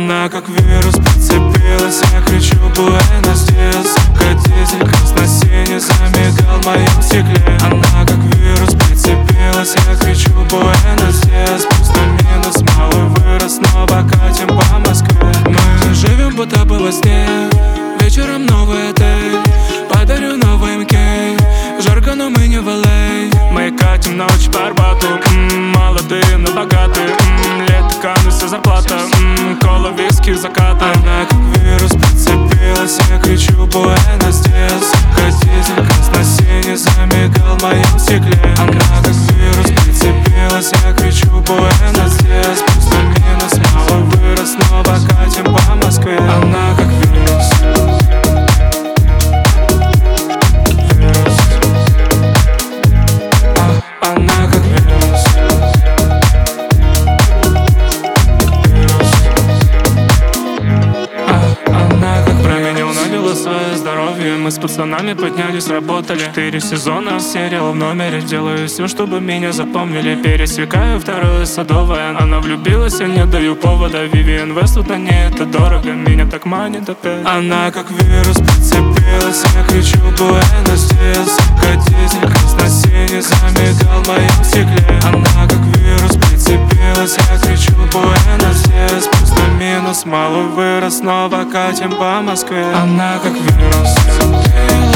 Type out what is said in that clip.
Она как вирус прицепилась, я кричу Буэнос Диас. Сука, дизель красно-синий замигал в моем стекле. Она как вирус прицепилась, я кричу Буэнос Диас. Плюс-минус малый вырос, снова катим по Москве. Мы живем будто бы во сне, вечером новый отель, подарю новый МК. Жарко, но мы не в LA. Мы катим ночь по Арбату, молодые, но богатые. Лето, Канны, вся зарплата, кола, виски, заката. Она как вирус прицепилась, я кричу Буэнос Диас. Сука, дизель красно-синий замигал в моем стекле. Она как вирус прицепилась, я кричу Буэнос Диас. Плюс-минус мало вырос, снова катим по Москве. Она как вирус. Она как вирус. Она как променил на дело свое здоровье. Мы с пацанами поднялись, работали 4 сезона, сериал в номере. Делаю все, чтобы меня запомнили. Пересекаю второе Садовое. Она влюбилась, я не даю повода. Vivienne Westwood, на ней это дорого. Меня так манит опять. Она как вирус прицепилась, я кричу Буэнос Диас. Сука, дизель красно-синий замигал в моем стекле. Она как вирус прицепилась, я кричу Буэнос Диас. Плюс-минус малый вырос, снова катим по Москве. Она как вирус.